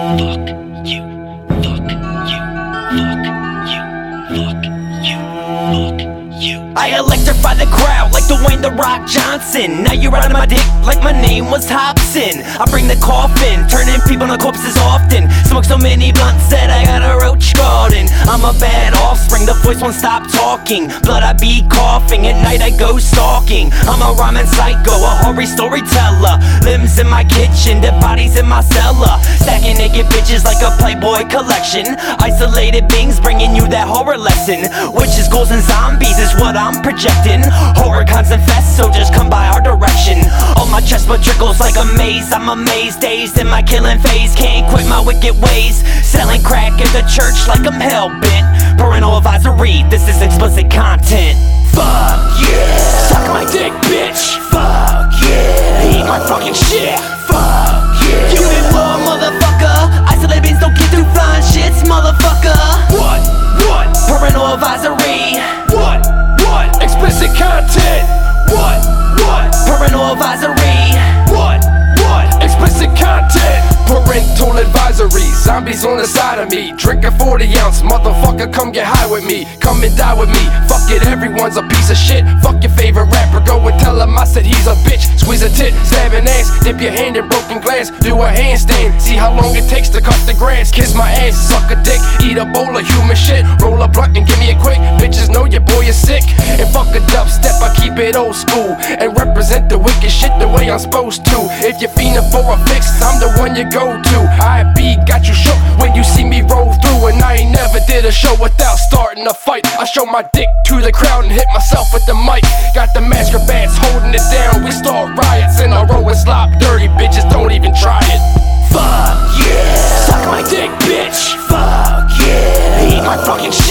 I electrify the crowd like Dwayne "The Rock" Johnson. Now you're out of my dick like my name was Hobson. I bring the coffin, turning people into corpses often. Smoke so many blunts that I got a roach garden. I'm a bad offspring, the voice won't stop talking. Blood I be coughing, at night I go stalking. I'm a rhyming psycho, a horror storyteller. Limbs in my kitchen, dead bodies in my cellar. Stacking naked bitches like a Playboy collection. Isolated beings bringing you that horror lesson. Witches, ghouls, and zombies is what I'm projecting. Horror cons infest, so just come by our direction. On my chest but trickles like a maze. I'm amazed, dazed in my killing phase. Can't quit my wicked ways. Selling crack at the church like I'm hell-bent. Parental advisory, this is explicit content. Fuck yeah, suck my dick, bitch. Fuck yeah, eat my fucking shit. Fuck yeah, you in war, motherfucker. Isolated beings don't get through flying shits, motherfucker. What? Parental advisory. What? Explicit content. What? Parental advisory. What? Explicit content. Parental advisory, zombies on the side of me. Drink a 40-ounce, motherfucker, come get high with me. Come and die with me, fuck it, everyone's a piece of shit. Fuck your favorite rapper, go and tell him I said he's a bitch. Squeeze a tit, stab an ass, dip your hand in broken glass. Do a handstand, see how long it takes to cut the grass. Kiss my ass, suck a dick, eat a bowl of human shit. Roll a blunt and give me a quick, bitches know your boy is sick. And fuck a dubstep, I keep it old school. And represent the wicked shit the way I'm supposed to. If you're fiending for a fix, I'm the one you go to. IB got you shook when you see me roll through. And I ain't never did a show without starting a fight. I show my dick to the crowd and hit myself with the mic. Got the master bats holding it down. We start riots and I roll and slop dirty. Bitches don't even try it. Fuck yeah, suck my dick, bitch. Fuck yeah, eat my fucking shit.